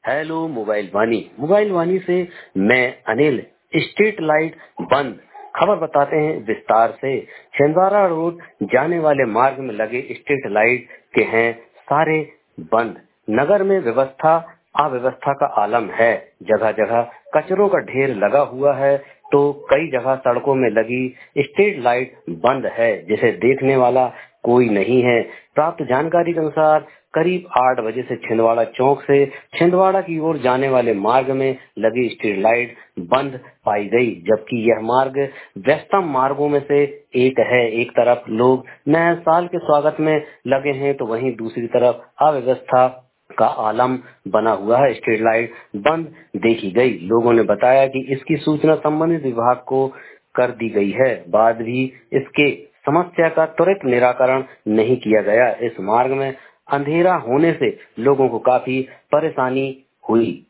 Hello mobile वाणी से मैं Anil. Street light बंद, खबर बताते हैं विस्तार से। छिंदवाड़ा रोड जाने वाले मार्ग में लगे स्ट्रीट लाइट के हैं सारे बंद। नगर में अव्यवस्था का आलम है। जगह जगह कचरों का ढेर लगा हुआ है तो कई जगह सड़कों में लगी स्ट्रीट लाइट बंद है, जिसे देखने वाला कोई नहीं है। प्राप्त जानकारी के अनुसार करीब 8 बजे से छिंदवाड़ा चौक से छिंदवाड़ा की ओर जाने वाले मार्ग में लगी स्ट्रीट लाइट बंद पाई गई, जबकि यह मार्ग व्यस्तम मार्गों में से एक है। एक तरफ लोग नए साल के स्वागत में लगे हैं तो वहीं दूसरी तरफ अव्यवस्था का आलम बना हुआ है। स्ट्रीट लाइट बंद देखी गई। लोगों ने बताया कि इसकी सूचना संबंधित विभाग को कर दी गई है, बाद भी इसके समस्या का त्वरित निराकरण नहीं किया गया। इस मार्ग में अंधेरा होने से लोगों को काफी परेशानी हुई।